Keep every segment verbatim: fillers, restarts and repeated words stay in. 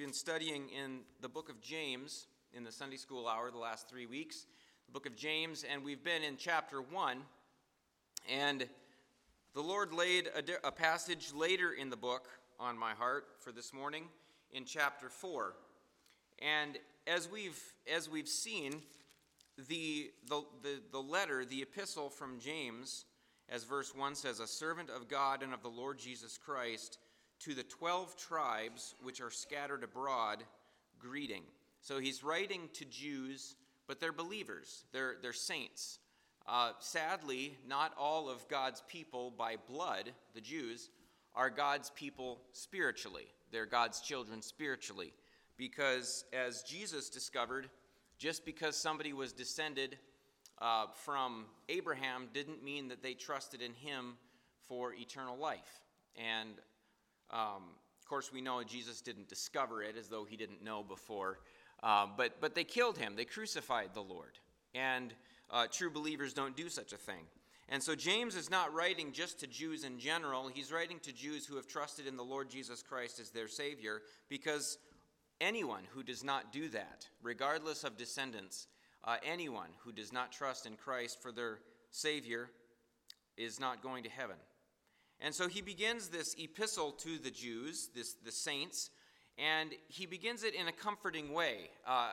been studying in the book of James in the Sunday school hour the last three weeks, the book of James, and we've been in chapter one. And the Lord laid a, a passage later in the book on my heart for this morning in chapter four. And as we've as we've seen, the the the, the letter, the epistle from James, as verse one says, a servant of God and of the Lord Jesus Christ, to the twelve tribes which are scattered abroad, greeting. So he's writing to Jews, but they're believers. They're, they're saints. Uh, sadly, not all of God's people by blood, the Jews, are God's people spiritually. They're God's children spiritually. Because as Jesus discovered, just because somebody was descended uh, from Abraham didn't mean that they trusted in him for eternal life. And Um, of course, we know Jesus didn't discover it as though he didn't know before, uh, but, but they killed him. They crucified the Lord, and uh, true believers don't do such a thing. And so James is not writing just to Jews in general. He's writing to Jews who have trusted in the Lord Jesus Christ as their Savior, because anyone who does not do that, regardless of descendants, uh, anyone who does not trust in Christ for their Savior is not going to heaven. And so he begins this epistle to the Jews, this, the saints, and he begins it in a comforting way, uh,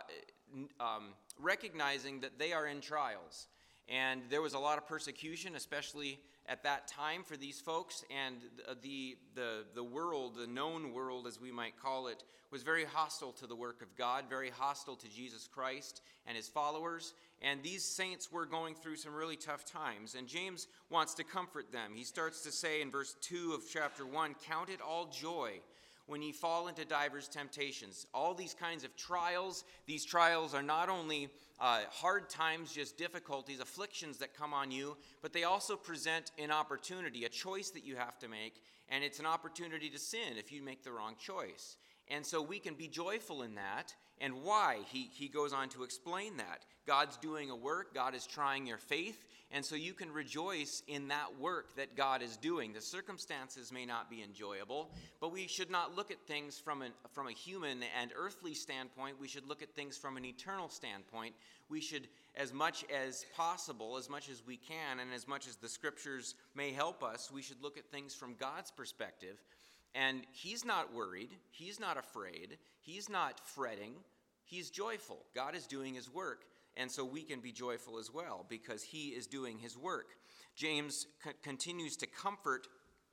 um, recognizing that they are in trials. And there was a lot of persecution, especially at that time for these folks, and the, the, the world, the known world as we might call it, was very hostile to the work of God, very hostile to Jesus Christ and his followers. And these saints were going through some really tough times, and James wants to comfort them. He starts to say in verse two of chapter one, "Count it all joy when ye fall into divers temptations." All these kinds of trials, these trials are not only uh, hard times, just difficulties, afflictions that come on you, but they also present an opportunity, a choice that you have to make, and it's an opportunity to sin if you make the wrong choice. And so we can be joyful in that. And why? He, he goes on to explain that. God's doing a work. God is trying your faith. And so you can rejoice in that work that God is doing. The circumstances may not be enjoyable, but we should not look at things from, an, from a human and earthly standpoint. We should look at things from an eternal standpoint. We should, as much as possible, as much as we can, and as much as the scriptures may help us, we should look at things from God's perspective. And he's not worried. He's not afraid. He's not fretting. He's joyful. God is doing his work. And so we can be joyful as well because he is doing his work. James c- continues to comfort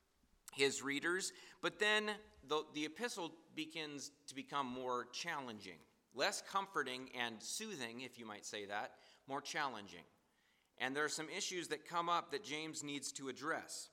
his readers, but then the, the epistle begins to become more challenging. Less comforting and soothing, if you might say that, more challenging. And there are some issues that come up that James needs to address.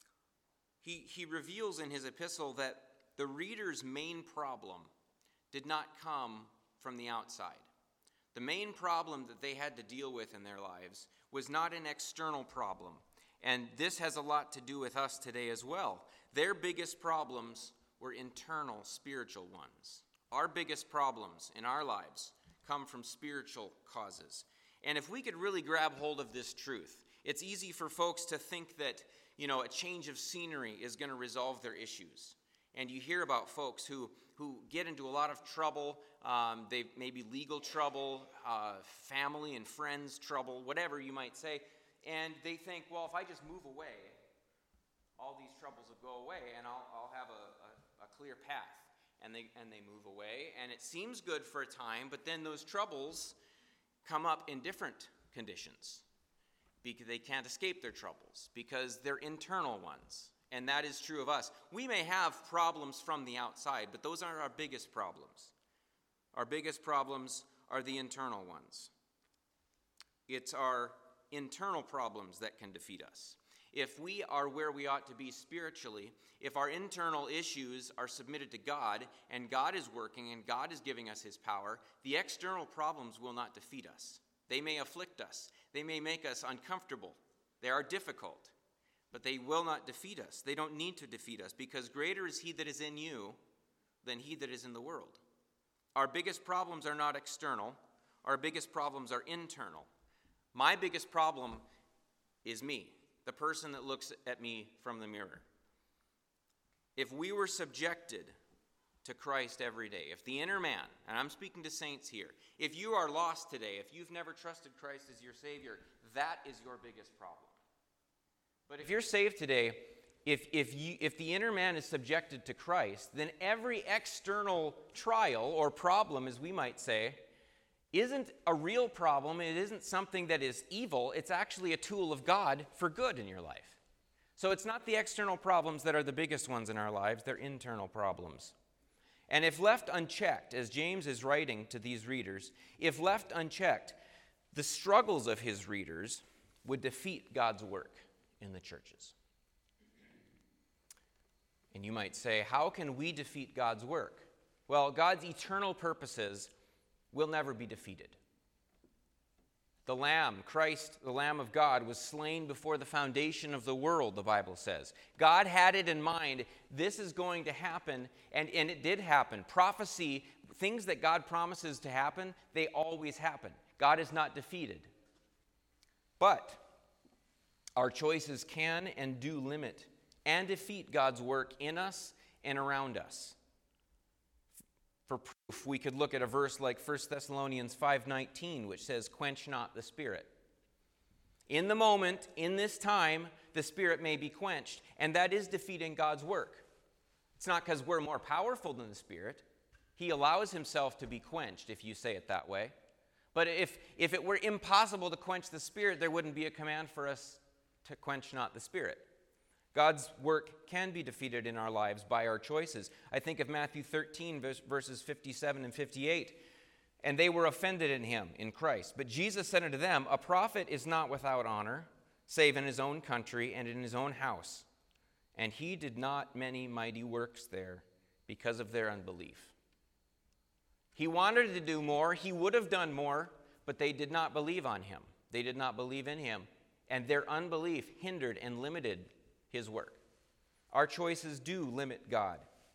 He, he reveals in his epistle that the reader's main problem did not come from the outside. The main problem that they had to deal with in their lives was not an external problem. And this has a lot to do with us today as well. Their biggest problems were internal, spiritual ones. Our biggest problems in our lives come from spiritual causes. And if we could really grab hold of this truth, it's easy for folks to think that, you know, a change of scenery is going to resolve their issues. And you hear about folks who, who get into a lot of trouble, um, they maybe legal trouble, uh, family and friends trouble, whatever you might say, and they think, well, if I just move away, all these troubles will go away, and I'll, I'll have a, a, a clear path. And they, and they move away, and it seems good for a time, but then those troubles come up in different conditions. Because they can't escape their troubles, because they're internal ones. And that is true of us. We may have problems from the outside, but those aren't our biggest problems. Our biggest problems are the internal ones. It's our internal problems that can defeat us. If we are where we ought to be spiritually, if our internal issues are submitted to God, and God is working, and God is giving us his power, the external problems will not defeat us. They may afflict us. They may make us uncomfortable. They are difficult, but they will not defeat us. They don't need to defeat us, because greater is he that is in you than he that is in the world. Our biggest problems are not external. Our biggest problems are internal. My biggest problem is me, the person that looks at me from the mirror. If we were subjected to Christ every day, if the inner man, and I'm speaking to saints here, if you are lost today, if you've never trusted Christ as your Savior, that is your biggest problem. But if you're saved today, if, if, you, if the inner man is subjected to Christ, then every external trial or problem, as we might say, isn't a real problem. It isn't something that is evil. It's actually a tool of God for good in your life. So it's not the external problems that are the biggest ones in our lives. They're internal problems. And if left unchecked, as James is writing to these readers, if left unchecked, the struggles of his readers would defeat God's work in the churches. And you might say, how can we defeat God's work? Well, God's eternal purposes will never be defeated. The Lamb, Christ, the Lamb of God, was slain before the foundation of the world, the Bible says. God had it in mind. This is going to happen, and, and it did happen. Prophecy, things that God promises to happen, they always happen. God is not defeated. But our choices can and do limit and defeat God's work in us and around us. For proof, we could look at a verse like First Thessalonians five nineteen, which says, quench not the Spirit. In the moment, in this time, the Spirit may be quenched, and that is defeating God's work. It's not because we're more powerful than the Spirit. He allows himself to be quenched, if you say it that way. But if, if it were impossible to quench the Spirit, there wouldn't be a command for us to quench not the Spirit. God's work can be defeated in our lives by our choices. I think of Matthew thirteen, verses fifty-seven and fifty-eight. And they were offended in him, in Christ. But Jesus said unto them, a prophet is not without honor, save in his own country and in his own house. And he did not many mighty works there because of their unbelief. He wanted to do more. He would have done more, but they did not believe on him. They did not believe in him. And their unbelief hindered and limited his work. Our choices do limit God.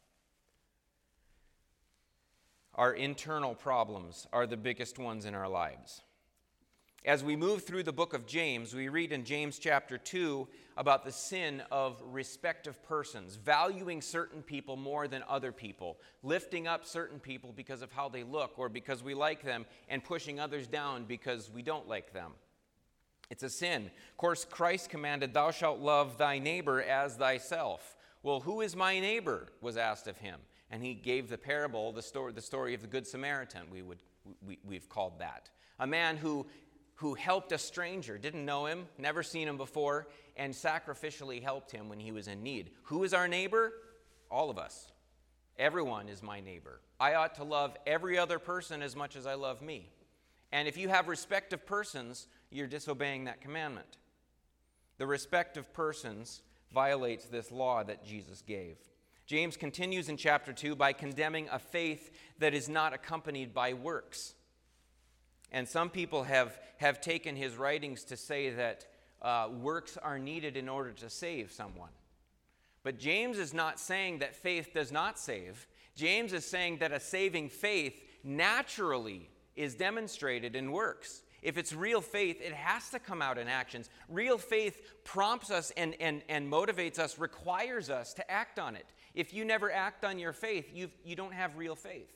Our internal problems are the biggest ones in our lives. As we move through the book of James, we read in James chapter two about the sin of respect of persons, valuing certain people more than other people, lifting up certain people because of how they look or because we like them, and pushing others down because we don't like them. It's a sin. Of course, Christ commanded, thou shalt love thy neighbor as thyself. Well, who is my neighbor, was asked of him. And he gave the parable, the story, the story of the Good Samaritan, we would, we, we've called that. A man who, who helped a stranger, didn't know him, never seen him before, and sacrificially helped him when he was in need. Who is our neighbor? All of us. Everyone is my neighbor. I ought to love every other person as much as I love me. And if you have respect of persons, you're disobeying that commandment. The respect of persons violates this law that Jesus gave. James continues in chapter two by condemning a faith that is not accompanied by works. And some people have, have taken his writings to say that uh, works are needed in order to save someone. But James is not saying that faith does not save. James is saying that a saving faith naturally is demonstrated in works. If it's real faith, it has to come out in actions. Real faith prompts us and, and, and motivates us, requires us to act on it. If you never act on your faith, you've, you don't have real faith.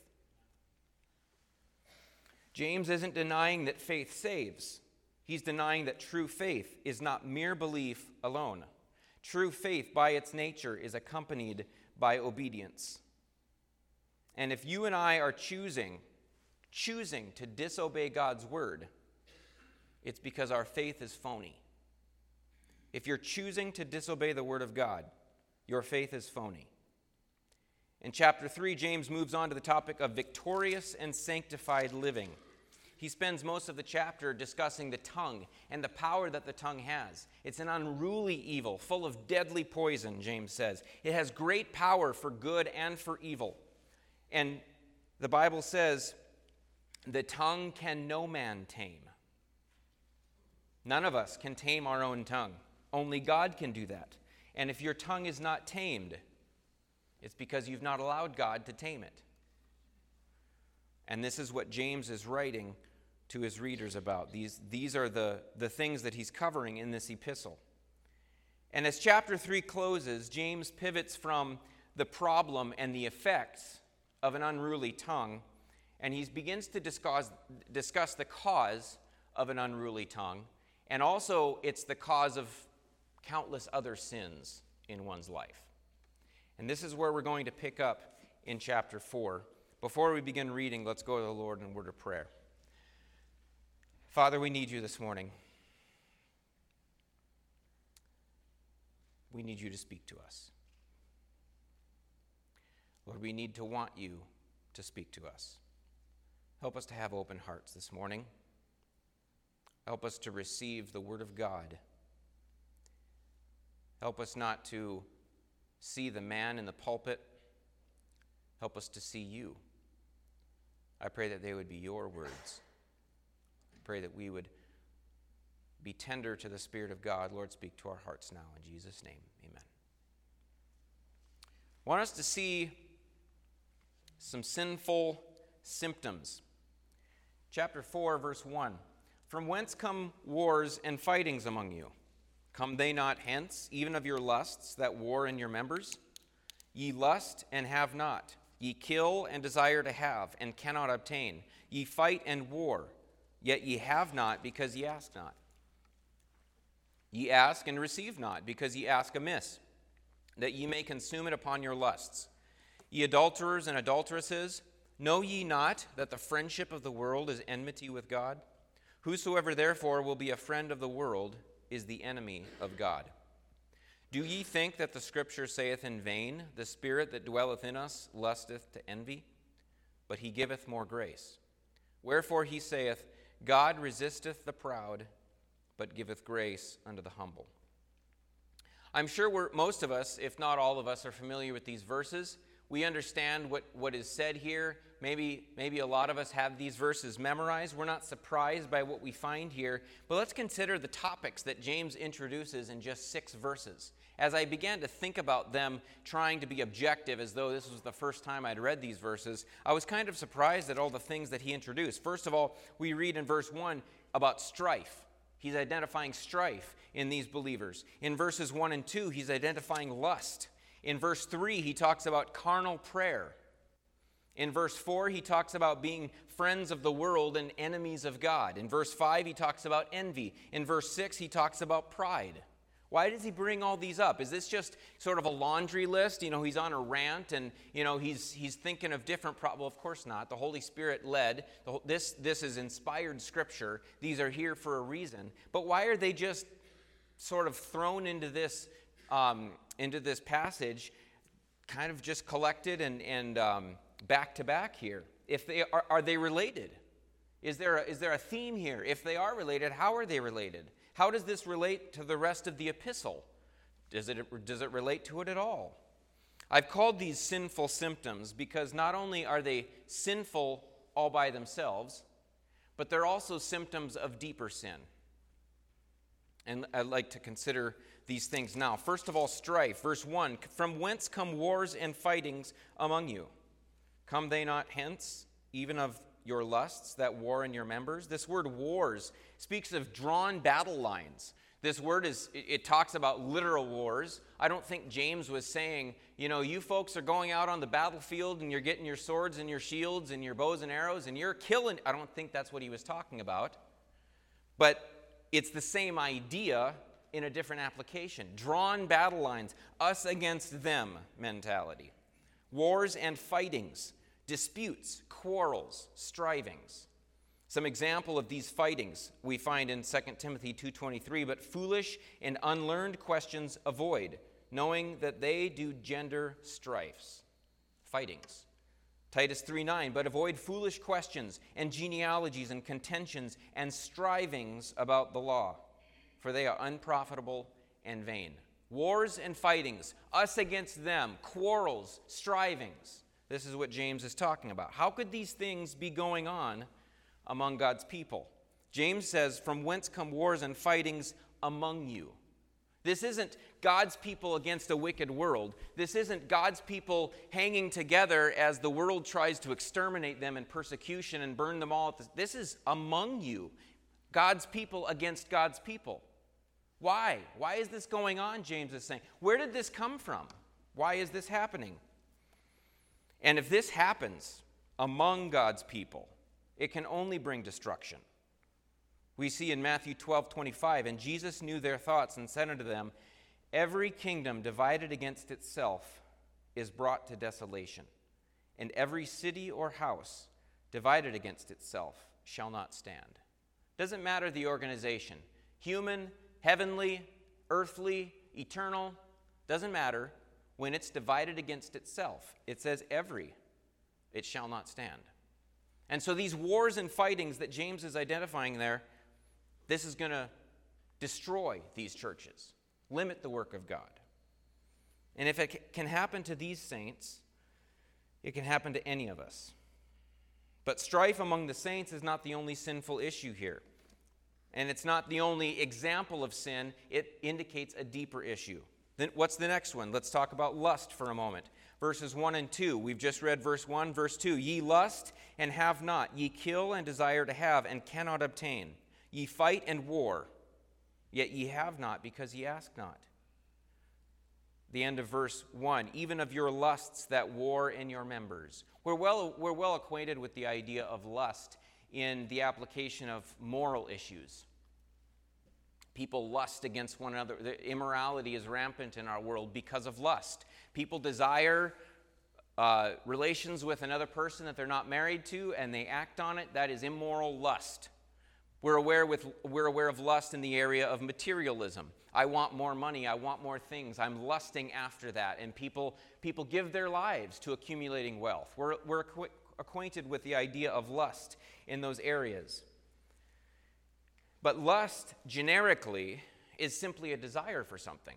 James isn't denying that faith saves. He's denying that true faith is not mere belief alone. True faith, by its nature, is accompanied by obedience. And if you and I are choosing choosing to disobey God's word, it's because our faith is phony. If you're choosing to disobey the word of God, your faith is phony. In chapter three, James moves on to the topic of victorious and sanctified living. He spends most of the chapter discussing the tongue and the power that the tongue has. It's an unruly evil, full of deadly poison, James says. It has great power for good and for evil. And the Bible says, the tongue can no man tame. None of us can tame our own tongue. Only God can do that. And if your tongue is not tamed, it's because you've not allowed God to tame it. And this is what James is writing to his readers about. These, these are the, the things that he's covering in this epistle. And as chapter three closes, James pivots from the problem and the effects of an unruly tongue, and he begins to discuss, discuss the cause of an unruly tongue, and also it's the cause of countless other sins in one's life. And this is where we're going to pick up in chapter four. Before we begin reading, let's go to the Lord in a word of prayer. Father, we need you this morning. We need you to speak to us. Lord, we need to want you to speak to us. Help us to have open hearts this morning. Help us to receive the word of God. Help us not to see the man in the pulpit. Help us to see you. I pray that they would be your words. I pray that we would be tender to the Spirit of God. Lord, speak to our hearts now. In Jesus' name, amen. I want us to see some sinful symptoms. Chapter four, verse one. From whence come wars and fightings among you? Come they not hence, even of your lusts that war in your members? Ye lust and have not. Ye kill and desire to have, and cannot obtain. Ye fight and war, yet ye have not, because ye ask not. Ye ask and receive not, because ye ask amiss, that ye may consume it upon your lusts. Ye adulterers and adulteresses, know ye not that the friendship of the world is enmity with God? Whosoever therefore will be a friend of the world is the enemy of God. Do ye think that the Scripture saith in vain, the Spirit that dwelleth in us lusteth to envy? But he giveth more grace. Wherefore he saith, God resisteth the proud, but giveth grace unto the humble. I'm sure we're, most of us, if not all of us, are familiar with these verses. We understand what, what is said here. Maybe, maybe a lot of us have these verses memorized. We're not surprised by what we find here. But let's consider the topics that James introduces in just six verses. As I began to think about them trying to be objective as though this was the first time I'd read these verses, I was kind of surprised at all the things that he introduced. First of all, we read in verse one about strife. He's identifying strife in these believers. In verses one and two, he's identifying lust. In verse three, he talks about carnal prayer. In verse four, he talks about being friends of the world and enemies of God. In verse five, he talks about envy. In verse six, he talks about pride. Why does he bring all these up? Is this just sort of a laundry list? You know, he's on a rant and, you know, he's he's thinking of different problems. Well, of course not. The Holy Spirit led. The whole, this, this is inspired Scripture. These are here for a reason. But why are they just sort of thrown into this um, into this passage, kind of just collected and, and um, back to back here? If they are, are they related? Is there a, is there a theme here? If they are related, how are they related? How does this relate to the rest of the epistle? Does it, does it relate to it at all? I've called these sinful symptoms because not only are they sinful all by themselves, but they're also symptoms of deeper sin. And I'd like to consider these things now. First of all, strife. Verse one, from whence come wars and fightings among you? Come they not hence, even of your lusts that war in your members? This word wars speaks of drawn battle lines. This word is, it talks about literal wars. I don't think James was saying, you know, you folks are going out on the battlefield and you're getting your swords and your shields and your bows and arrows and you're killing. I don't think that's what he was talking about. But it's the same idea in a different application. Drawn battle lines, us against them mentality. Wars and fightings, disputes, quarrels, strivings. Some example of these fightings we find in Second Timothy two twenty-three, but foolish and unlearned questions avoid, knowing that they do gender strifes, fightings. Titus three nine, but avoid foolish questions and genealogies and contentions and strivings about the law, for they are unprofitable and vain. Wars and fightings, us against them, quarrels, strivings. This is what James is talking about. How could these things be going on among God's people? James says, from whence come wars and fightings among you? This isn't God's people against a wicked world. This isn't God's people hanging together as the world tries to exterminate them in persecution and burn them all. This is among you. God's people against God's people. Why? Why is this going on, James is saying? Where did this come from? Why is this happening? And if this happens among God's people, it can only bring destruction. We see in Matthew twelve twenty-five, and Jesus knew their thoughts and said unto them, every kingdom divided against itself is brought to desolation, and every city or house divided against itself shall not stand. Doesn't matter the organization, human, heavenly, earthly, eternal, doesn't matter. When it's divided against itself, it says every, it shall not stand. And so these wars and fightings that James is identifying there, this is going to destroy these churches, limit the work of God. And if it can happen to these saints, it can happen to any of us. But strife among the saints is not the only sinful issue here. And it's not the only example of sin. It indicates a deeper issue. Then what's the next one? Let's talk about lust for a moment. Verses one and two. We've just read verse one, verse two. Ye lust and have not. Ye kill and desire to have and cannot obtain. Ye fight and war, yet ye have not because ye ask not. The end of verse one. Even of your lusts that war in your members. We're well, we're well acquainted with the idea of lust in the application of moral issues. People lust against one another. The immorality is rampant in our world because of lust. People desire uh, relations with another person that they're not married to, and they act on it. That is immoral lust. We're aware, with, we're aware of lust in the area of materialism. I want more money. I want more things. I'm lusting after that. And people, people give their lives to accumulating wealth. We're, we're acqu- acquainted with the idea of lust in those areas. But lust, generically, is simply a desire for something.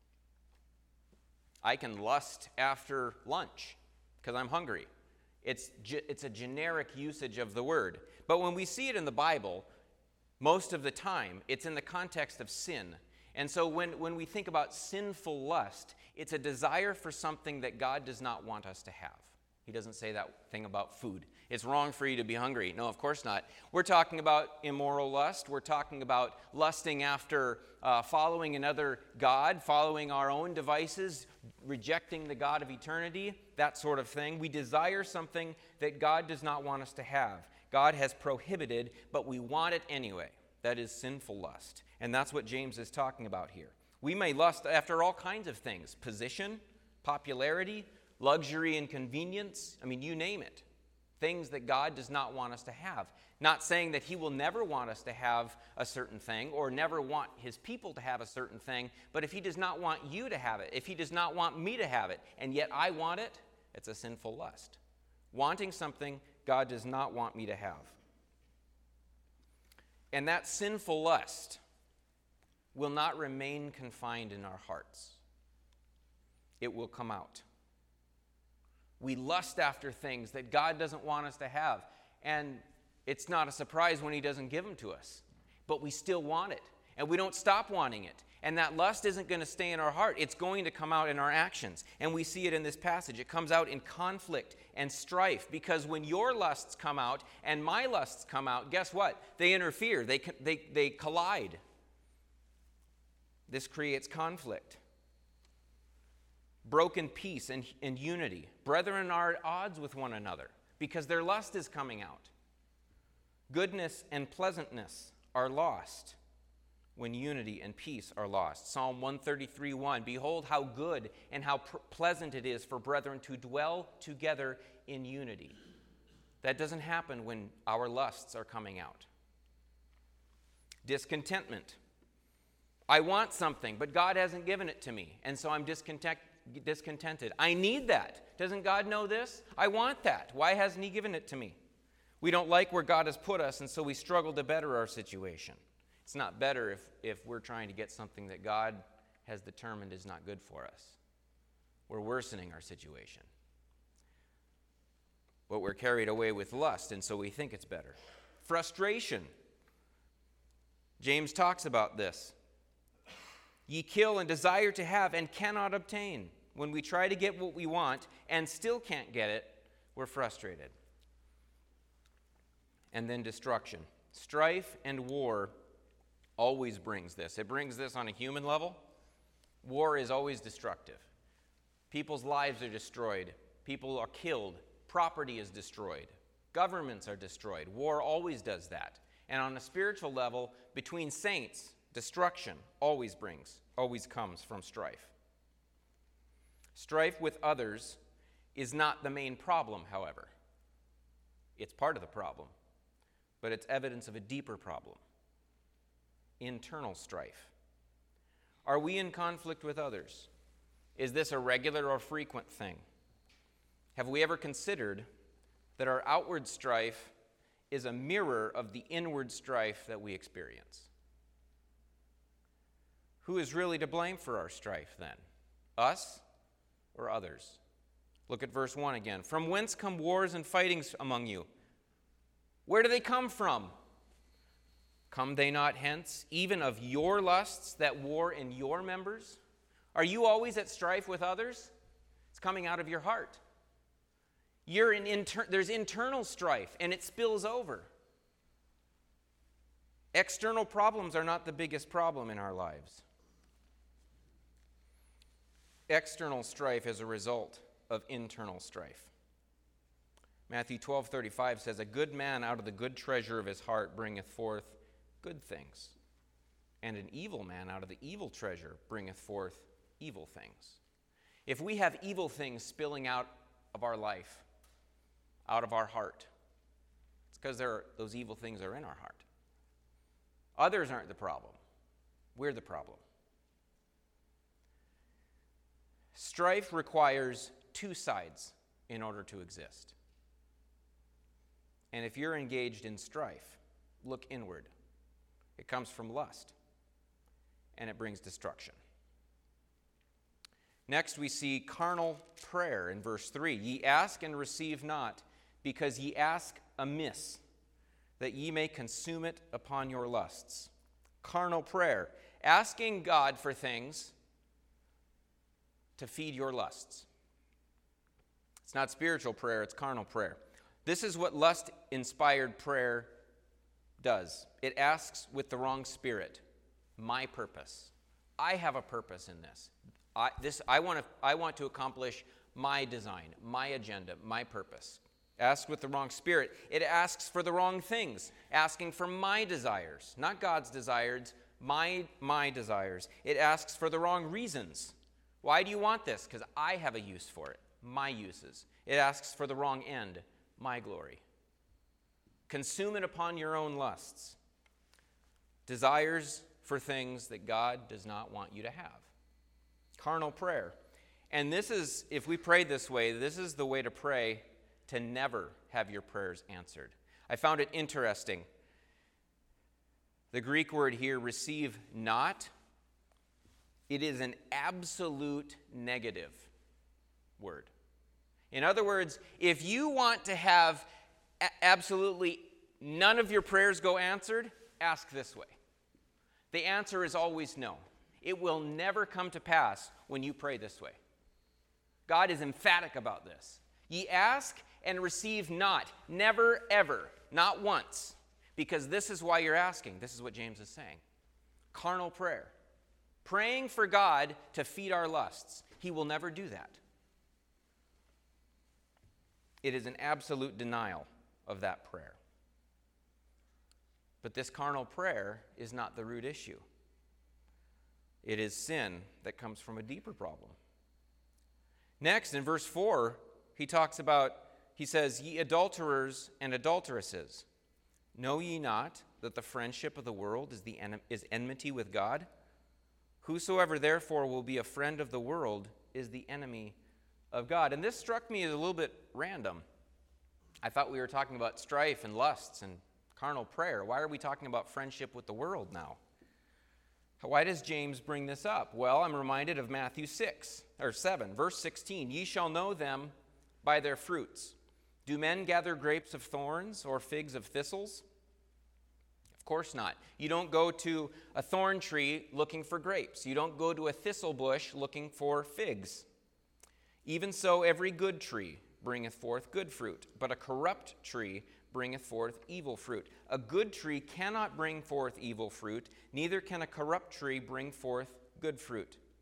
I can lust after lunch because I'm hungry. It's, ge- it's a generic usage of the word. But when we see it in the Bible, most of the time, it's in the context of sin. And so when, when we think about sinful lust, it's a desire for something that God does not want us to have. He doesn't say that thing about food. It's wrong for you to be hungry. No, of course not. We're talking about immoral lust. We're talking about lusting after uh, following another God, following our own devices, rejecting the God of eternity, that sort of thing. We desire something that God does not want us to have. God has prohibited, but we want it anyway. That is sinful lust. And that's what James is talking about here. We may lust after all kinds of things: position, popularity, luxury and convenience. I mean, you name it. Things that God does not want us to have. Not saying that he will never want us to have a certain thing or never want his people to have a certain thing, but if he does not want you to have it, if he does not want me to have it, and yet I want it, it's a sinful lust. Wanting something God does not want me to have. And that sinful lust will not remain confined in our hearts. It will come out. We lust after things that God doesn't want us to have. And it's not a surprise when he doesn't give them to us. But we still want it. And we don't stop wanting it. And that lust isn't going to stay in our heart. It's going to come out in our actions. And we see it in this passage. It comes out in conflict and strife. Because when your lusts come out and my lusts come out, guess what? They interfere. They, they, they collide. This creates conflict. Broken peace and, and unity. Brethren are at odds with one another because their lust is coming out. Goodness and pleasantness are lost when unity and peace are lost. Psalm one thirty-three one, behold how good and how pr- pleasant it is for brethren to dwell together in unity. That doesn't happen when our lusts are coming out. Discontentment. I want something, but God hasn't given it to me, and so I'm discontent. discontented. I need that. Doesn't God know this? I want that. Why hasn't he given it to me? We don't like where God has put us, and so we struggle to better our situation. It's not better if, if we're trying to get something that God has determined is not good for us. We're worsening our situation. But we're carried away with lust, and so we think it's better. Frustration. James talks about this. Ye kill and desire to have and cannot obtain. When we try to get what we want and still can't get it, we're frustrated. And then destruction. Strife and war always brings this. It brings this on a human level. War is always destructive. People's lives are destroyed People are killed. Property is destroyed. Governments are destroyed. War always does that. And on a spiritual level, between saints, destruction always brings, always comes from strife. Strife with others is not the main problem, however. It's part of the problem, but it's evidence of a deeper problem. Internal strife. Are we in conflict with others? Is this a regular or frequent thing? Have we ever considered that our outward strife is a mirror of the inward strife that we experience? Who is really to blame for our strife then? Us or others? Look at verse one again. From whence come wars and fightings among you? Where do they come from? Come they not hence, even of your lusts that war in your members? Are you always at strife with others? It's coming out of your heart. You're in inter- there's internal strife, and it spills over. External problems are not the biggest problem in our lives. External strife is a result of internal strife. Matthew twelve thirty-five says, a good man out of the good treasure of his heart bringeth forth good things, and an evil man out of the evil treasure bringeth forth evil things. If we have evil things spilling out of our life, out of our heart, it's because those evil things are in our heart. Others aren't the problem. We're the problem. Strife requires two sides in order to exist. And if you're engaged in strife, look inward. It comes from lust, and it brings destruction. Next, we see carnal prayer in verse three. Ye ask and receive not, because ye ask amiss, that ye may consume it upon your lusts. Carnal prayer, asking God for things to feed your lusts. It's not spiritual prayer, it's carnal prayer. This is what lust-inspired prayer does. It asks with the wrong spirit, my purpose. I have a purpose in this. I, this I want to I want to accomplish my design, my agenda, my purpose. Ask with the wrong spirit. It asks for the wrong things, asking for my desires, not God's desires, my my desires. It asks for the wrong reasons. Why do you want this? Because I have a use for it, my uses. It asks for the wrong end, my glory. Consume it upon your own lusts. Desires for things that God does not want you to have. Carnal prayer. And this is, if we pray this way, this is the way to pray to never have your prayers answered. I found it interesting. The Greek word here, receive not, it is an absolute negative word. In other words, if you want to have a- absolutely none of your prayers go answered, ask this way. The answer is always no. It will never come to pass when you pray this way. God is emphatic about this. Ye ask and receive not. Never, ever. Not once. Because this is why you're asking. This is what James is saying. Carnal prayer. Praying for God to feed our lusts. He will never do that. It is an absolute denial of that prayer. But this carnal prayer is not the root issue. It is sin that comes from a deeper problem. Next, in verse four, he talks about, he says, ye adulterers and adulteresses, know ye not that the friendship of the world is, the en- is enmity with God? Whosoever therefore will be a friend of the world is the enemy of God. And this struck me as a little bit random. I thought we were talking about strife and lusts and carnal prayer. Why are we talking about friendship with the world now? Why does James bring this up? Well, I'm reminded of Matthew six, or seven, verse sixteen. Ye shall know them by their fruits. Do men gather grapes of thorns or figs of thistles? Of course not. You don't go to a thorn tree looking for grapes. You don't go to a thistle bush looking for figs. Even so, every good tree bringeth forth good fruit, but a corrupt tree bringeth forth evil fruit. A good tree cannot bring forth evil fruit, neither can a corrupt tree bring forth good fruit.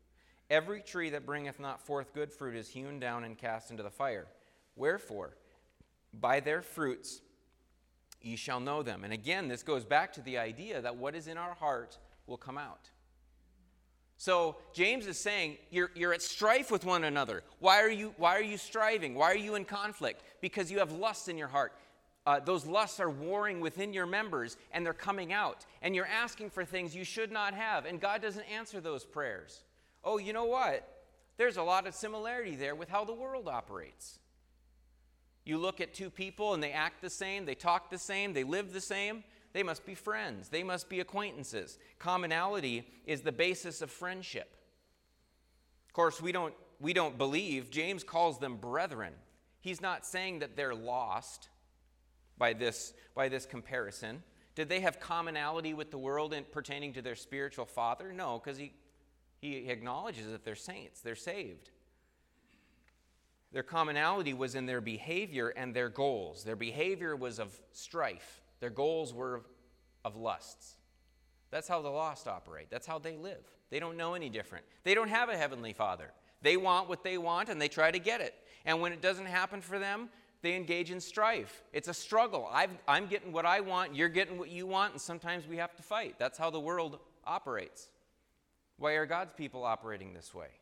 Every tree that bringeth not forth good fruit is hewn down and cast into the fire. Wherefore, by their fruits ye shall know them. And again, this goes back to the idea that what is in our heart will come out. So James is saying, you're, you're at strife with one another. Why are you, why are you striving? Why are you in conflict? Because you have lusts in your heart. Uh, those lusts are warring within your members, and they're coming out. And you're asking for things you should not have, and God doesn't answer those prayers. Oh, you know what? There's a lot of similarity there with how the world operates. You look at two people, and they act the same, they talk the same, they live the same. They must be friends. They must be acquaintances. Commonality is the basis of friendship. Of course, we don't, we don't believe. James calls them brethren. He's not saying that they're lost by this, by this comparison. Did they have commonality with the world in pertaining to their spiritual father? No, because he, he acknowledges that they're saints. They're saved. Their commonality was in their behavior and their goals. Their behavior was of strife. Their goals were of lusts. That's how the lost operate. That's how they live. They don't know any different. They don't have a heavenly Father. They want what they want, and they try to get it. And when it doesn't happen for them, they engage in strife. It's a struggle. I've, I'm getting what I want, you're getting what you want, and sometimes we have to fight. That's how the world operates. Why are God's people operating this way?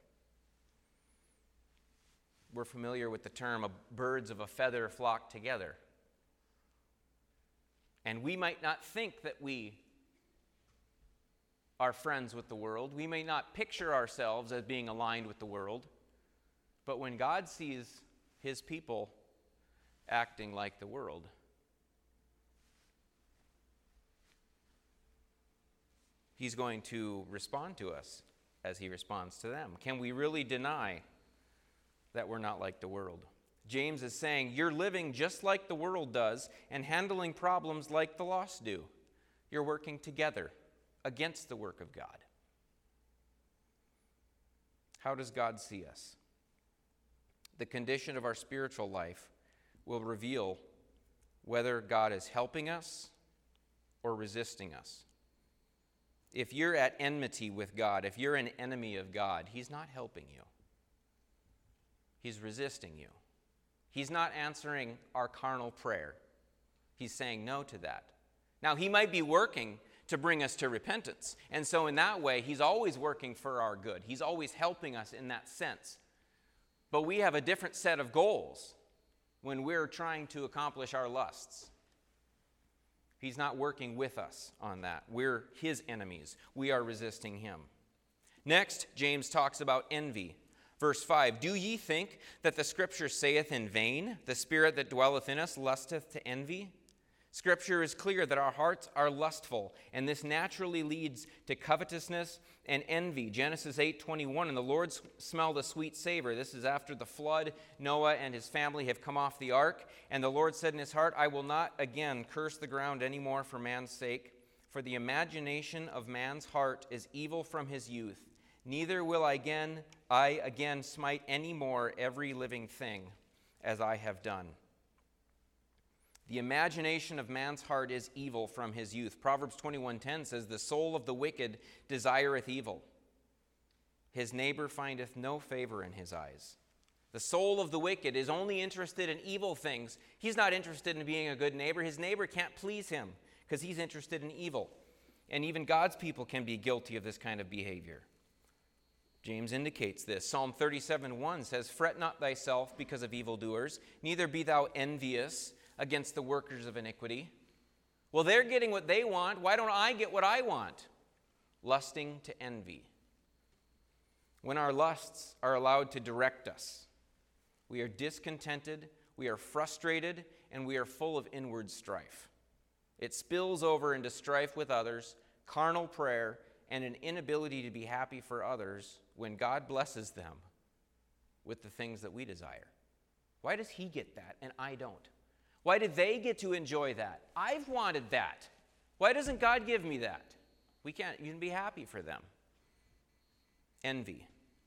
We're familiar with the term, birds of a feather flock together. And we might not think that we are friends with the world. We may not picture ourselves as being aligned with the world. But when God sees his people acting like the world, he's going to respond to us as he responds to them. Can we really deny that we're not like the world? James is saying, you're living just like the world does and handling problems like the lost do. You're working together against the work of God. How does God see us? The condition of our spiritual life will reveal whether God is helping us or resisting us. If you're at enmity with God, if you're an enemy of God, he's not helping you. He's resisting you. He's not answering our carnal prayer. He's saying no to that. Now, he might be working to bring us to repentance. And so in that way, he's always working for our good. He's always helping us in that sense. But we have a different set of goals when we're trying to accomplish our lusts. He's not working with us on that. We're his enemies. We are resisting him. Next, James talks about envy. Verse five, do ye think that the Scripture saith in vain, the Spirit that dwelleth in us lusteth to envy? Scripture is clear that our hearts are lustful, and this naturally leads to covetousness and envy. Genesis eight twenty-one, and the Lord smelled a sweet savor. This is after the flood. Noah and his family have come off the ark, and the Lord said in his heart, I will not again curse the ground any more for man's sake, for the imagination of man's heart is evil from his youth. Neither will I again, I again smite any more every living thing as I have done. The imagination of man's heart is evil from his youth. Proverbs twenty-one ten says, the soul of the wicked desireth evil. His neighbor findeth no favor in his eyes. The soul of the wicked is only interested in evil things. He's not interested in being a good neighbor. His neighbor can't please him because he's interested in evil. And even God's people can be guilty of this kind of behavior. James indicates this. Psalm thirty-seven one says, fret not thyself because of evildoers, neither be thou envious against the workers of iniquity. Well, they're getting what they want. Why don't I get what I want? Lusting to envy. When our lusts are allowed to direct us, we are discontented, we are frustrated, and we are full of inward strife. It spills over into strife with others, carnal prayer, and an inability to be happy for others when God blesses them with the things that we desire. Why does he get that and I don't? Why did they get to enjoy that? I've wanted that. Why doesn't God give me that? We can't even be happy for them. Envy.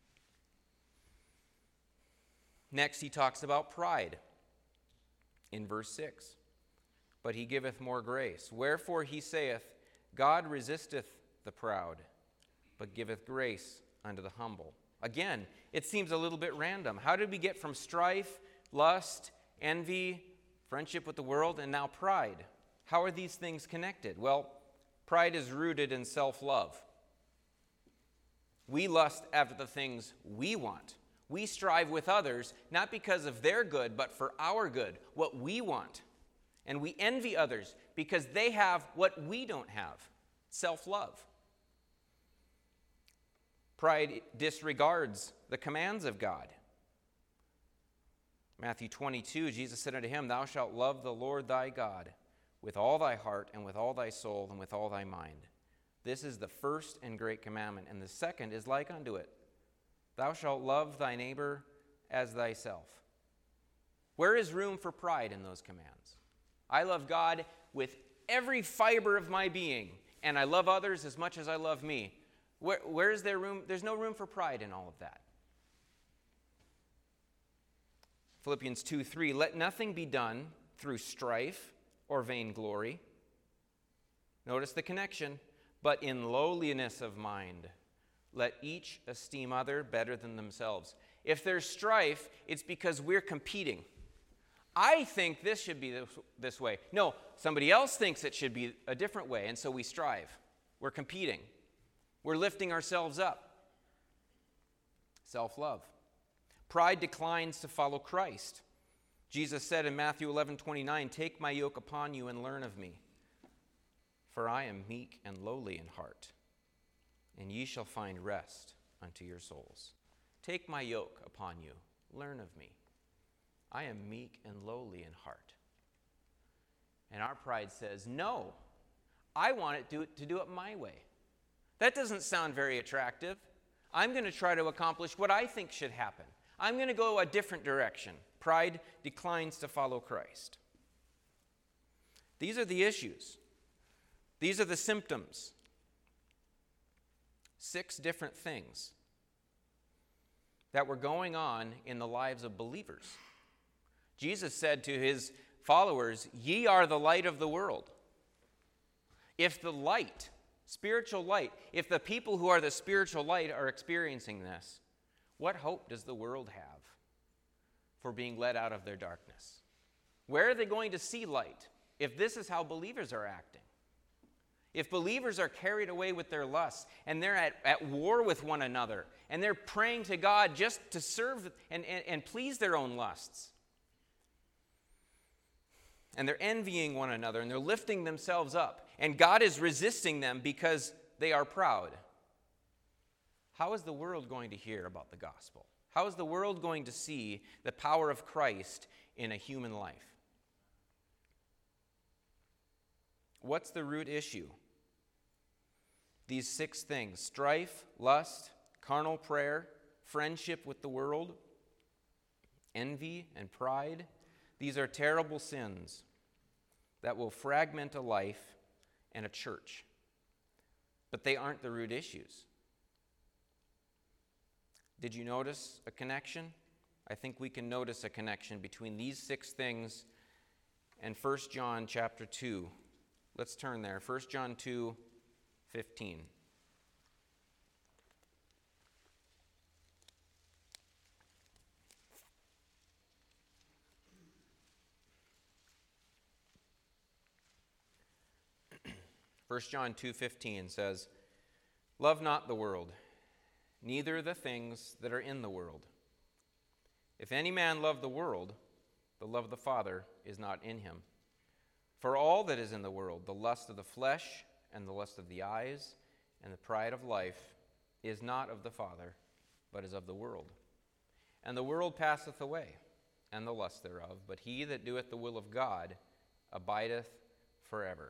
Next, he talks about pride in verse six. But he giveth more grace. Wherefore he saith, God resisteth the proud, but giveth grace unto the humble. Again, it seems a little bit random. How did we get from strife, lust, envy, friendship with the world, and now pride? How are these things connected? Well, pride is rooted in self-love. We lust after the things we want. We strive with others, not because of their good, but for our good, what we want. And we envy others because they have what we don't have, self-love. Pride disregards the commands of God. Matthew twenty-two, Jesus said unto him, Thou shalt love the Lord thy God with all thy heart and with all thy soul and with all thy mind. This is the first and great commandment, and the second is like unto it. Thou shalt love thy neighbor as thyself. Where is room for pride in those commands? I love God with every fiber of my being, and I love others as much as I love me. Where, where is there room? There's no room for pride in all of that. Philippians two three, let nothing be done through strife or vainglory. Notice the connection. But in lowliness of mind, let each esteem other better than themselves. If there's strife, it's because we're competing. I think this should be this, this way. No, somebody else thinks it should be a different way, and so we strive. We're competing. We're lifting ourselves up. Self-love. Pride declines to follow Christ. Jesus said in Matthew eleven twenty-nine, Take my yoke upon you and learn of me. For I am meek and lowly in heart, and ye shall find rest unto your souls. Take my yoke upon you, learn of me. I am meek and lowly in heart. And our pride says, no, I want it to, to do it my way. That doesn't sound very attractive. I'm going to try to accomplish what I think should happen. I'm going to go a different direction. Pride declines to follow Christ. These are the issues. These are the symptoms. Six different things that were going on in the lives of believers. Jesus said to his followers, Ye are the light of the world. If the light, spiritual light, if the people who are the spiritual light are experiencing this, what hope does the world have for being led out of their darkness? Where are they going to see light if this is how believers are acting? If believers are carried away with their lusts and they're at, at war with one another and they're praying to God just to serve and, and, and please their own lusts, and they're envying one another and they're lifting themselves up, and God is resisting them because they are proud, how is the world going to hear about the gospel? How is the world going to see the power of Christ in a human life? What's the root issue? These six things: strife, lust, carnal prayer, friendship with the world, envy, and pride. These are terrible sins that will fragment a life and a church. But they aren't the root issues. Did you notice a connection? I think we can notice a connection between these six things and First John chapter two. Let's turn there. First John two fifteen. First John two fifteen says, Love not the world, neither the things that are in the world. If any man love the world, the love of the Father is not in him. For all that is in the world, the lust of the flesh, and the lust of the eyes, and the pride of life, is not of the Father, but is of the world. And the world passeth away, and the lust thereof, but he that doeth the will of God abideth forever.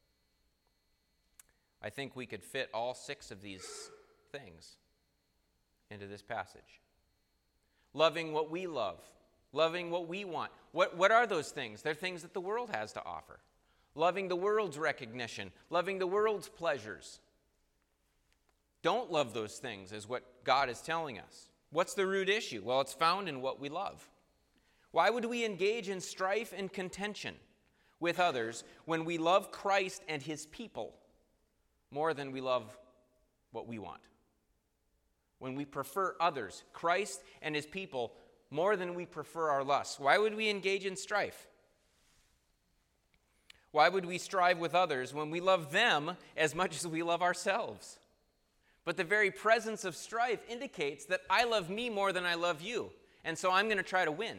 I think we could fit all six of these things into this passage. Loving what we love, loving what we want. What, what are those things? They're things that the world has to offer. Loving the world's recognition, loving the world's pleasures. Don't love those things is what God is telling us. What's the root issue? Well, it's found in what we love. Why would we engage in strife and contention with others when we love Christ and his people more than we love what we want? when we prefer others, Christ and his people, more than we prefer our lusts? Why would we engage in strife? Why would we strive with others when we love them as much as we love ourselves? But the very presence of strife indicates that I love me more than I love you, and so I'm going to try to win.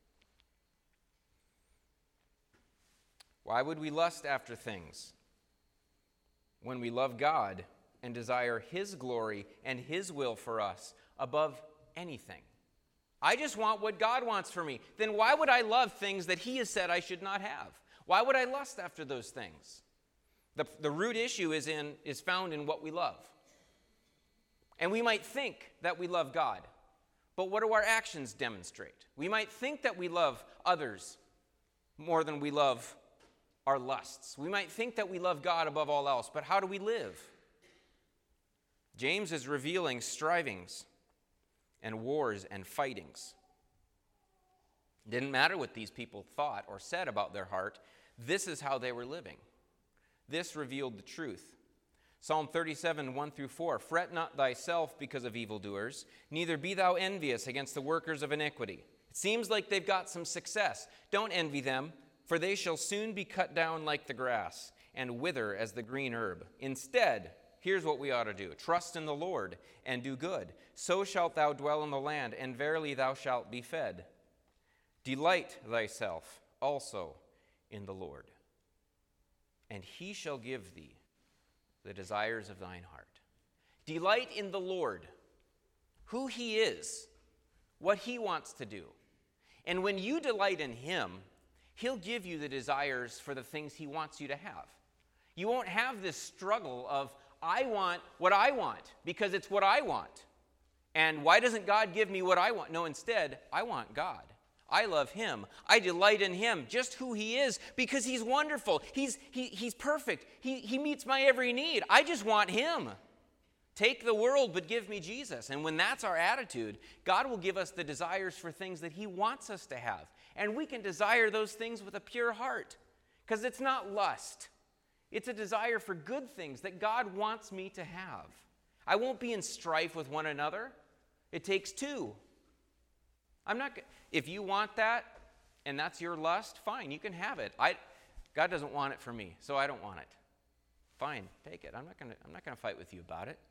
Why would we lust after things when we love God and desire his glory and his will for us above anything? I just want what God wants for me. Then why would I love things that he has said I should not have? Why would I lust after those things? The, the root issue is, in, is found in what we love. And we might think that we love God, but what do our actions demonstrate? We might think that we love others more than we love our lusts. We might think that we love God above all else, but how do we live? James is revealing strivings and wars and fightings. It didn't matter what these people thought or said about their heart. This is how they were living. This revealed the truth. Psalm thirty-seven, one through four, fret not thyself because of evildoers, neither be thou envious against the workers of iniquity. It seems like they've got some success. Don't envy them, for they shall soon be cut down like the grass and wither as the green herb. Instead, here's what we ought to do. Trust in the Lord and do good. So shalt thou dwell in the land, and verily thou shalt be fed. Delight thyself also in the Lord, and he shall give thee the desires of thine heart. Delight in the Lord, who he is, what he wants to do. And when you delight in him, he'll give you the desires for the things he wants you to have. You won't have this struggle of, I want what I want because it's what I want. And why doesn't God give me what I want? No, instead, I want God. I love him. I delight in him, just who he is, because he's wonderful. He's, he, he's perfect. He, he meets my every need. I just want him. Take the world, but give me Jesus. And when that's our attitude, God will give us the desires for things that he wants us to have. And we can desire those things with a pure heart, because it's not lust. It's a desire for good things that God wants me to have. I won't be in strife with one another. It takes two. I'm not. If you want that, and that's your lust, fine, you can have it. I, God doesn't want it for me, so I don't want it. Fine, take it. I'm not going to. I'm not going to fight with you about it.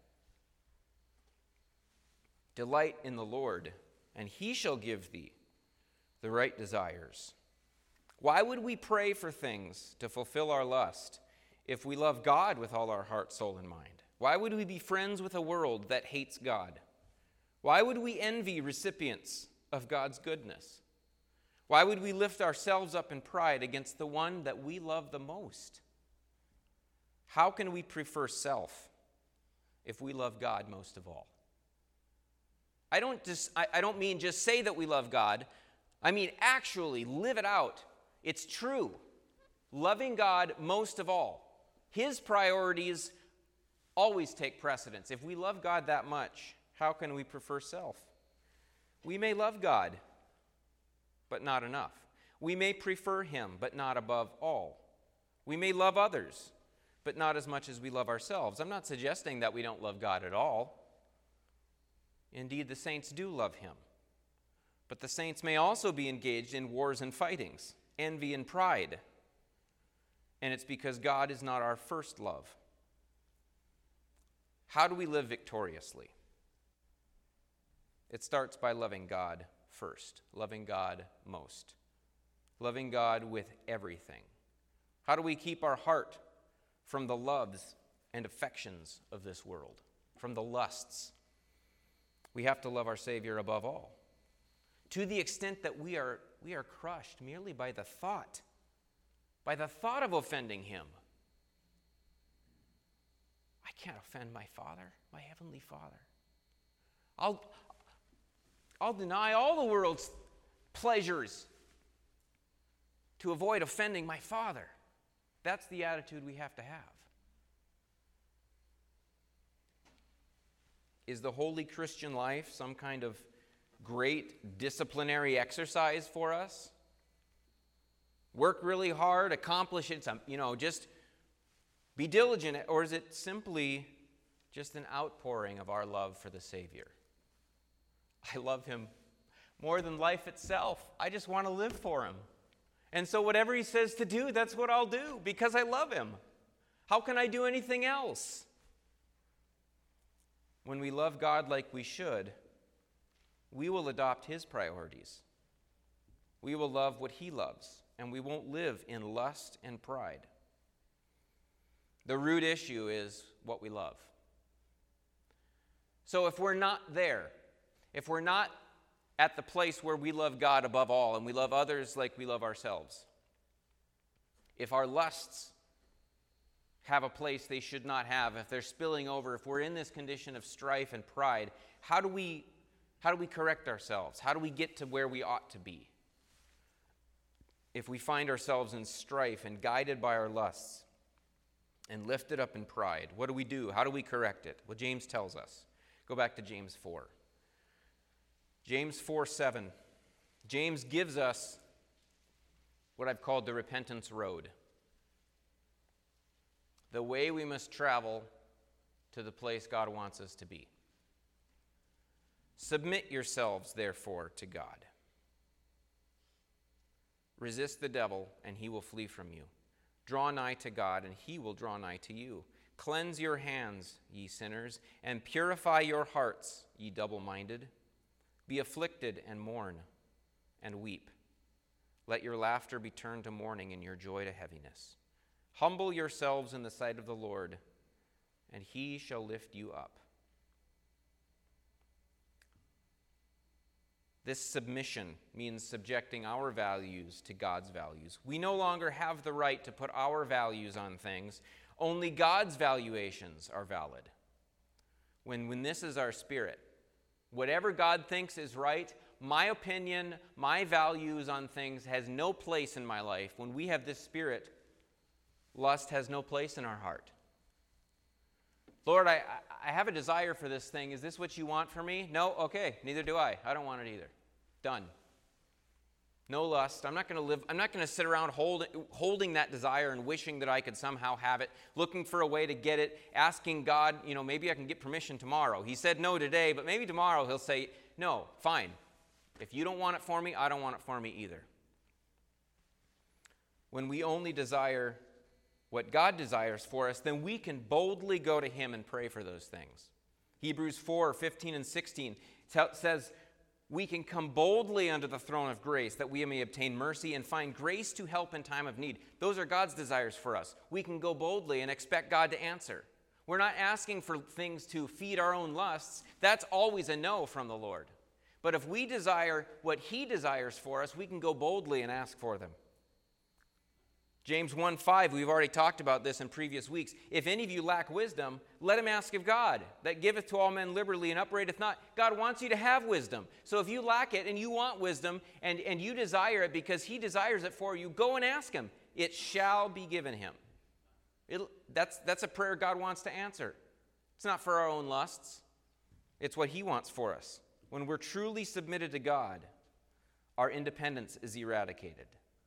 Delight in the Lord, and he shall give thee the right desires. Why would we pray for things to fulfill our lust if we love God with all our heart, soul, and mind? Why would we be friends with a world that hates God? Why would we envy recipients of God's goodness? Why would we lift ourselves up in pride against the one that we love the most? How can we prefer self if we love God most of all? I don't just I, I don't mean just say that we love God. I mean actually live it out. It's true. Loving God most of all. His priorities always take precedence. If we love God that much, how can we prefer self? We may love God, but not enough. We may prefer him, but not above all. We may love others, but not as much as we love ourselves. I'm not suggesting that we don't love God at all. Indeed, the saints do love him. But the saints may also be engaged in wars and fightings, envy and pride. And it's because God is not our first love. How do we live victoriously? It starts by loving God first, loving God most, loving God with everything. How do we keep our heart from the loves and affections of this world, from the lusts? We have to love our Savior above all, to the extent that we are, we are crushed merely by the thought, by the thought of offending him. I can't offend my Father, my Heavenly Father. I'll, I'll deny all the world's pleasures to avoid offending my Father. That's the attitude we have to have. Is the holy Christian life some kind of great disciplinary exercise for us? Work really hard, accomplish it, some, you know, just be diligent, or is it simply just an outpouring of our love for the Savior. I love him more than life itself. I just want to live for him. And so whatever he says to do, that's what I'll do because I love him. How can I do anything else? When we love God like we should, we will adopt his priorities. We will love what he loves, and we won't live in lust and pride. The root issue is what we love. So if we're not there, if we're not at the place where we love God above all and we love others like we love ourselves, if our lusts have a place they should not have, if they're spilling over, if we're in this condition of strife and pride, how do we, how do we correct ourselves? How do we get to where we ought to be? If we find ourselves in strife and guided by our lusts and lifted up in pride, what do we do? How do we correct it? Well, James tells us. Go back to James four. James four seven. James gives us what I've called the repentance road. The way we must travel to the place God wants us to be. Submit yourselves, therefore, to God. Resist the devil, and he will flee from you. Draw nigh to God, and he will draw nigh to you. Cleanse your hands, ye sinners, and purify your hearts, ye double-minded. Be afflicted and mourn and weep. Let your laughter be turned to mourning and your joy to heaviness. Humble yourselves in the sight of the Lord, and he shall lift you up. This submission means subjecting our values to God's values. We no longer have the right to put our values on things. Only God's valuations are valid. When, when this is our spirit, whatever God thinks is right, my opinion, my values on things has no place in my life. When we have this spirit, lust has no place in our heart. Lord, I, I have a desire for this thing. Is this what you want for me? No? Okay, neither do I. I don't want it either. Done. No lust. I'm not going to live, I'm not going to sit around hold, holding that desire and wishing that I could somehow have it, looking for a way to get it, asking God, you know, maybe I can get permission tomorrow. He said no today, but maybe tomorrow he'll say, no, fine. If you don't want it for me, I don't want it for me either. When we only desire what God desires for us, then we can boldly go to him and pray for those things. Hebrews four, fifteen and sixteen t- says, we can come boldly under the throne of grace that we may obtain mercy and find grace to help in time of need. Those are God's desires for us. We can go boldly and expect God to answer. We're not asking for things to feed our own lusts. That's always a no from the Lord. But if we desire what he desires for us, we can go boldly and ask for them. James one five, we've already talked about this in previous weeks. If any of you lack wisdom, let him ask of God, that giveth to all men liberally and upbraideth not. God wants you to have wisdom. So if you lack it and you want wisdom and, and you desire it because he desires it for you, go and ask him. It shall be given him. It'll, that's, that's a prayer God wants to answer. It's not for our own lusts. It's what he wants for us. When we're truly submitted to God, our independence is eradicated.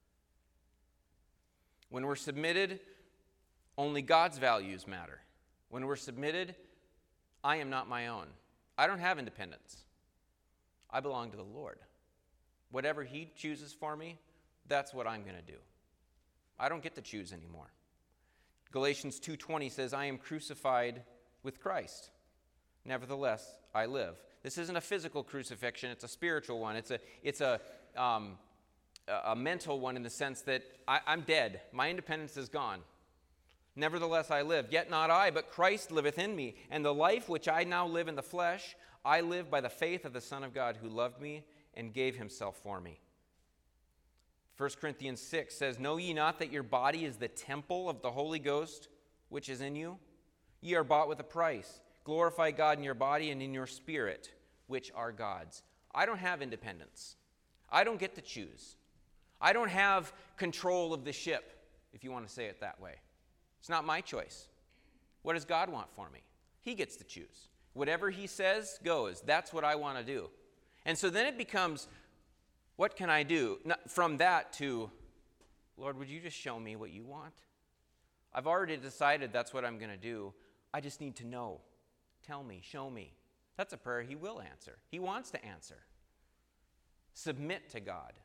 When we're submitted, only God's values matter. When we're submitted, I am not my own. I don't have independence. I belong to the Lord. Whatever he chooses for me, that's what I'm going to do. I don't get to choose anymore. Galatians two twenty says, I am crucified with Christ. Nevertheless, I live. This isn't a physical crucifixion. It's a spiritual one. It's a, it's a, um, a mental one in the sense that I, I'm dead. My independence is gone. Nevertheless, I live. Yet not I, but Christ liveth in me. And the life which I now live in the flesh, I live by the faith of the Son of God who loved me and gave himself for me. First Corinthians six says, know ye not that your body is the temple of the Holy Ghost, which is in you? Ye are bought with a price. Glorify God in your body and in your spirit, which are God's. I don't have independence. I don't get to choose. I don't have control of the ship, if you want to say it that way. It's not my choice. What does God want for me? He gets to choose. Whatever he says goes. That's what I want to do. And so then it becomes, what can I do? From that to, Lord, would you just show me what you want? I've already decided that's what I'm going to do. I just need to know. Tell me, show me. That's a prayer he will answer. He wants to answer. Submit to God.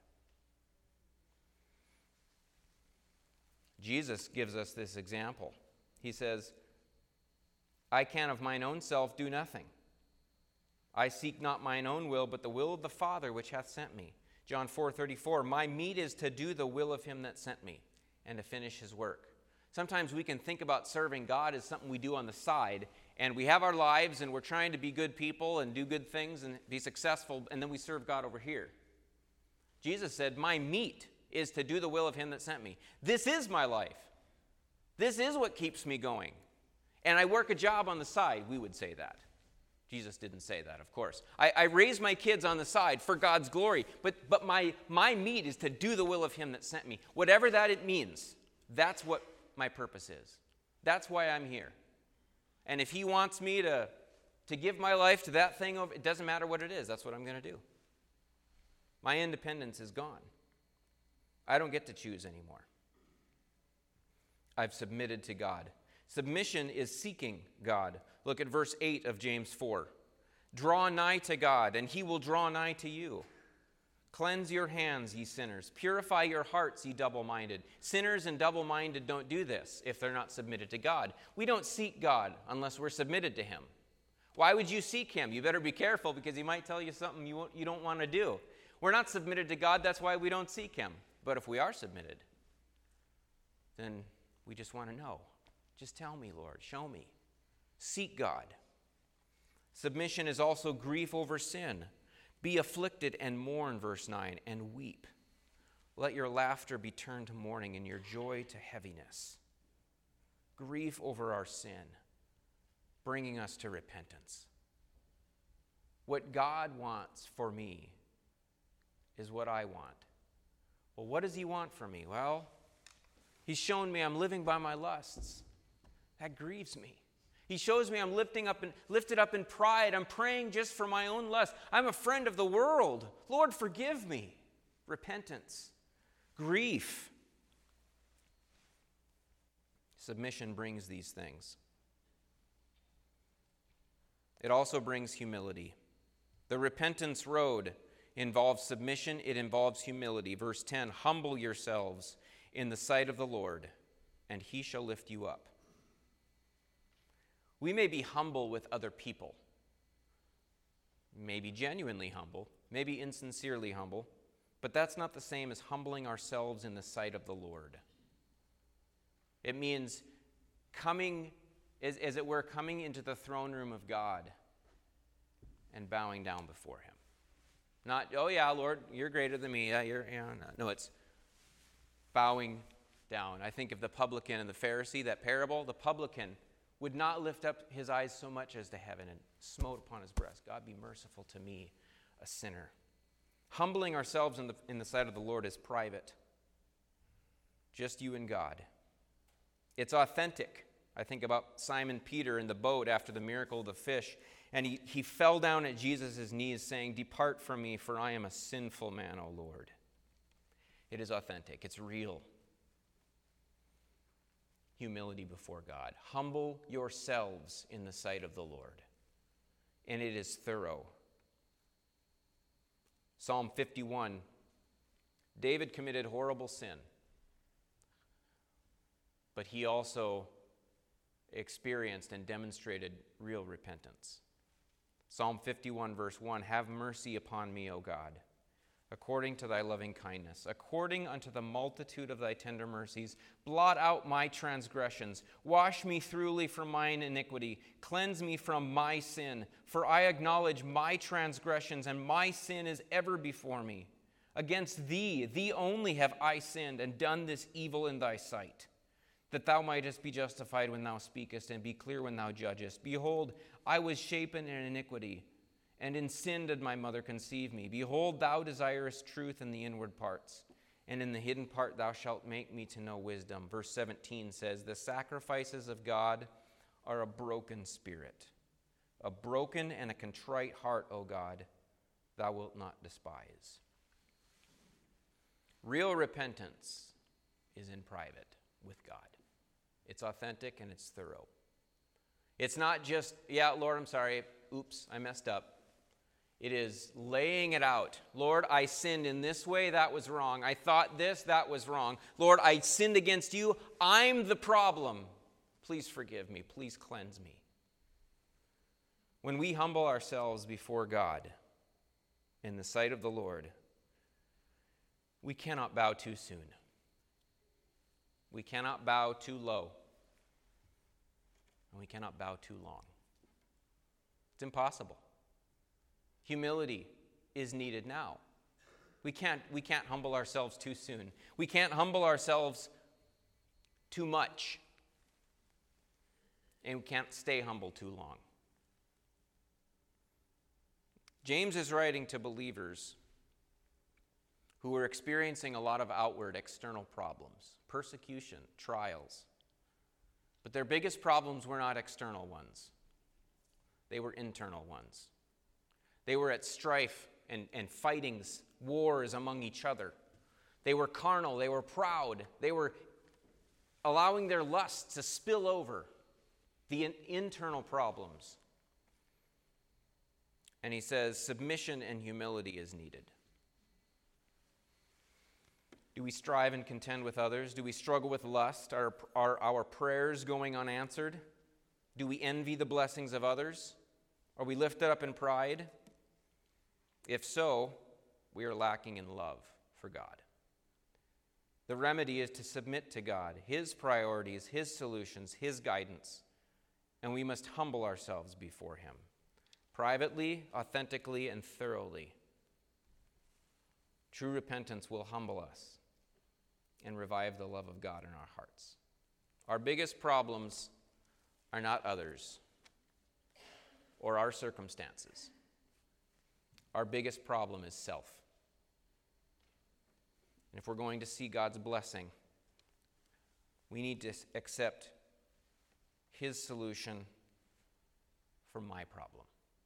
Jesus gives us this example. He says, I can of mine own self do nothing. I seek not mine own will, but the will of the Father which hath sent me. John four thirty-four, my meat is to do the will of him that sent me, and to finish his work. Sometimes we can think about serving God as something we do on the side, and we have our lives, and we're trying to be good people and do good things and be successful, and then we serve God over here. Jesus said, my meat is to do the will of him that sent me. This is my life. This is what keeps me going. And I work a job on the side. We would say that. Jesus didn't say that, of course. I, I raise my kids on the side for God's glory, but, but my, my meat is to do the will of him that sent me. Whatever that it means, that's what my purpose is. That's why I'm here. And if he wants me to, to give my life to that thing, over, it doesn't matter what it is. That's what I'm going to do. My independence is gone. I don't get to choose anymore. I've submitted to God. Submission is seeking God. Look at verse eight of James four. Draw nigh to God, and he will draw nigh to you. Cleanse your hands, ye sinners. Purify your hearts, ye double-minded. Sinners and double-minded don't do this if they're not submitted to God. We don't seek God unless we're submitted to him. Why would you seek him? You better be careful because he might tell you something you, won't, you don't want to do. We're not submitted to God, that's why we don't seek him. But if we are submitted, then we just want to know. Just tell me, Lord. Show me. Seek God. Submission is also grief over sin. Be afflicted and mourn, verse nine, and weep. Let your laughter be turned to mourning and your joy to heaviness. Grief over our sin, bringing us to repentance. What God wants for me is what I want. Well, what does he want for me? Well, he's shown me I'm living by my lusts. That grieves me. He shows me I'm lifting up and lifted up in pride. I'm praying just for my own lust. I'm a friend of the world. Lord, forgive me. Repentance. Grief. Submission brings these things. It also brings humility. The repentance road involves submission. It involves humility. Verse ten, humble yourselves in the sight of the Lord, and he shall lift you up. We may be humble with other people, maybe genuinely humble, maybe insincerely humble, but that's not the same as humbling ourselves in the sight of the Lord. It means coming, as, as it were, coming into the throne room of God and bowing down before him. Not, oh yeah, Lord, you're greater than me. Yeah, you're, yeah, no. no, it's bowing down. I think of the publican and the Pharisee, that parable. The publican would not lift up his eyes so much as to heaven and smote upon his breast. God, be merciful to me, a sinner. Humbling ourselves in the, in the sight of the Lord is private. Just you and God. It's authentic. I think about Simon Peter in the boat after the miracle of the fish, and he, he fell down at Jesus' knees saying, depart from me, for I am a sinful man, O Lord. It is authentic. It's real. Humility before God. Humble yourselves in the sight of the Lord. And it is thorough. Psalm fifty-one. David committed horrible sin. But he also experienced and demonstrated real repentance. Psalm fifty-one verse one. Have mercy upon me, O God, according to thy loving kindness, according unto the multitude of thy tender mercies, blot out my transgressions, wash me thoroughly from mine iniquity, cleanse me from my sin, for I acknowledge my transgressions, and my sin is ever before me. Against thee, thee only have I sinned, and done this evil in thy sight, that thou mightest be justified when thou speakest, and be clear when thou judgest. Behold, I was shapen in iniquity, and in sin did my mother conceive me. Behold, thou desirest truth in the inward parts, and in the hidden part thou shalt make me to know wisdom. Verse seventeen says, the sacrifices of God are a broken spirit, a broken and a contrite heart, O God, thou wilt not despise. Real repentance is in private with God. It's authentic and it's thorough. It's not just, yeah, Lord, I'm sorry. Oops, I messed up. It is laying it out. Lord, I sinned in this way. That was wrong. I thought this. That was wrong. Lord, I sinned against you. I'm the problem. Please forgive me. Please cleanse me. When we humble ourselves before God in the sight of the Lord, we cannot bow too soon. We cannot bow too low. And we cannot bow too long. It's impossible. Humility is needed now. We can't, we can't humble ourselves too soon. We can't humble ourselves too much. And we can't stay humble too long. James is writing to believers who are experiencing a lot of outward external problems, persecution, trials. But their biggest problems were not external ones. They were internal ones. They were at strife and, and fightings, wars among each other. They were carnal. They were proud. They were allowing their lusts to spill over the in, internal problems. And he says, submission and humility is needed. Do we strive and contend with others? Do we struggle with lust? Are, are our prayers going unanswered? Do we envy the blessings of others? Are we lifted up in pride? If so, we are lacking in love for God. The remedy is to submit to God, His priorities, His solutions, His guidance, and we must humble ourselves before Him, privately, authentically, and thoroughly. True repentance will humble us and revive the love of God in our hearts. Our biggest problems are not others or our circumstances. Our biggest problem is self. And if we're going to see God's blessing, we need to accept His solution for my problem.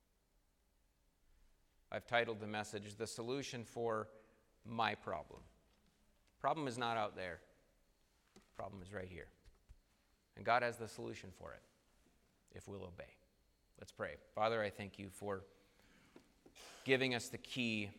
I've titled the message, The Solution for My Problem. Problem is not out there. Problem is right here. And God has the solution for it, if we'll obey. Let's pray. Father, I thank you for giving us the key